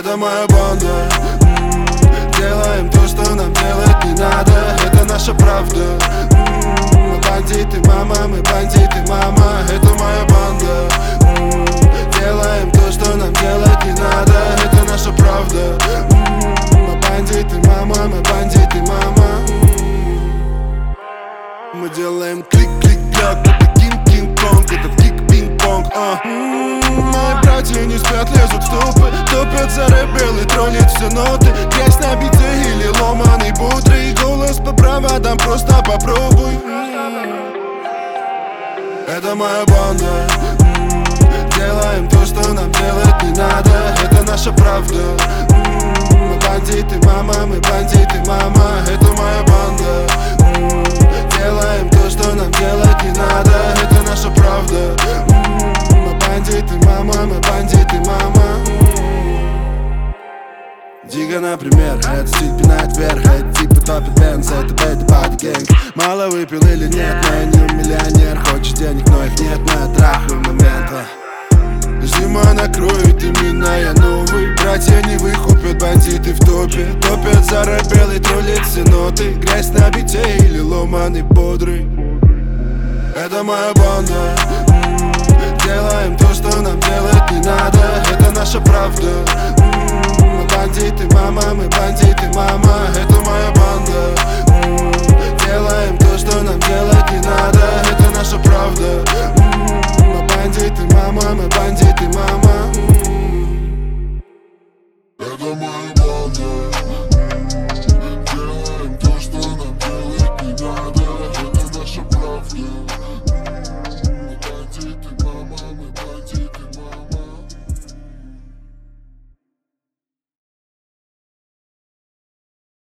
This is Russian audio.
Это моя банда. Делаем то, что нам делать не надо. Это наша правда. Мы бандиты, мама, мы бандиты, мама. Это моя банда. Делаем то, что нам делать не надо. Это наша правда. Мы бандиты, мама, мы бандиты, мама. Мы делаем клик-клик-клёк. Это кинг-кинг-конг, это кик-пинг-понг. Мои братья не спят, лезут в ступы. Топят за рэп белый, троллит все ноты. Грязь на бите или ломаный бодрый. Голос по проводам, просто попробуй. Это моя банда. Делаем то, что нам делать не надо. Это наша правда. Мы бандиты, мама, мы бандиты, мама. Это моя банда. Делаем то, что нам делать не надо. Это наша правда. Мы бандиты, мама, мы бандиты, мама. Дига, например, этот стиль пинает вверх. Это типа топит бенз, это бэйт бади гэнг. Мало выпил или нет, но я не миллионер. Хочешь денег, но их нет, но я трахаю момента. Зима накроет, именно я новый. Братья не выкупят, бандиты в топе. Топят за рэп белый, троллит все ноты. Грязь на бите или ломаный бодрый. Это моя банда. Делаем то, что нам делать не надо. Это наша правда. Мы бандиты, мама, мы бандиты, мама. Это моя банда. Делаем то, что нам делать не надо. Это наша правда. Мы бандиты, мама, мы бандиты, мама. Это моя банда. Делаем то, что нам делать не надо. Это наша правда.